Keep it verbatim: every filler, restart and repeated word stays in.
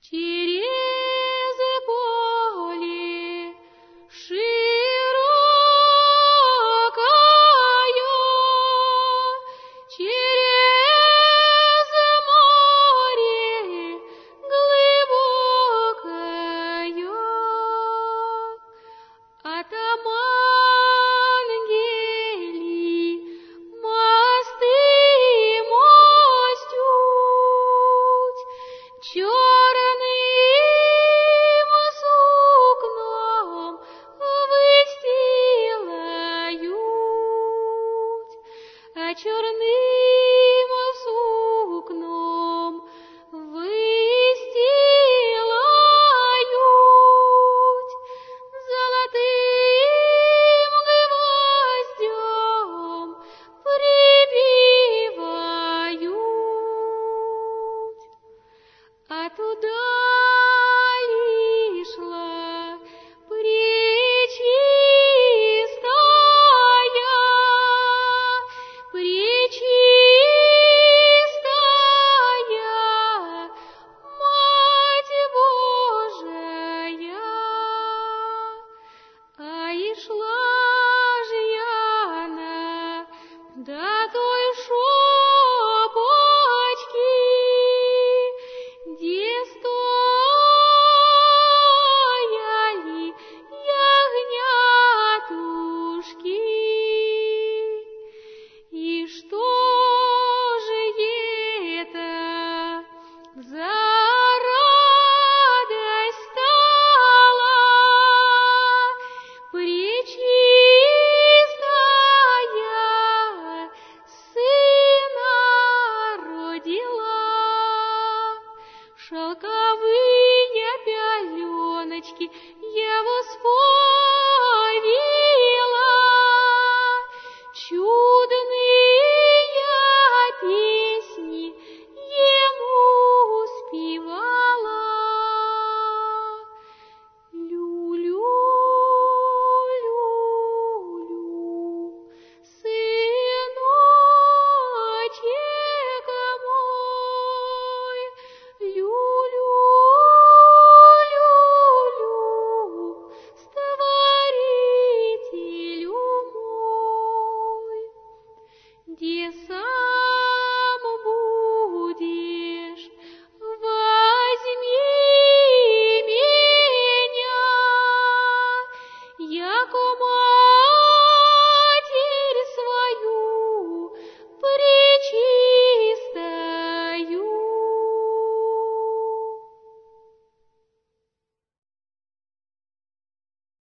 Через поле широкое, через море глубокое, атаман Ангелий мосты мостють, черным сукном выстилают, а черным сукном выстилают, золотым гвоздем прибивают. А туда и шла пречистая, пречистая Мать Божия. А и шла же она до той шопочки, где стояли ягнятушки. И что же это за радость стала? Пречистая сына родила, шелковые пеленочки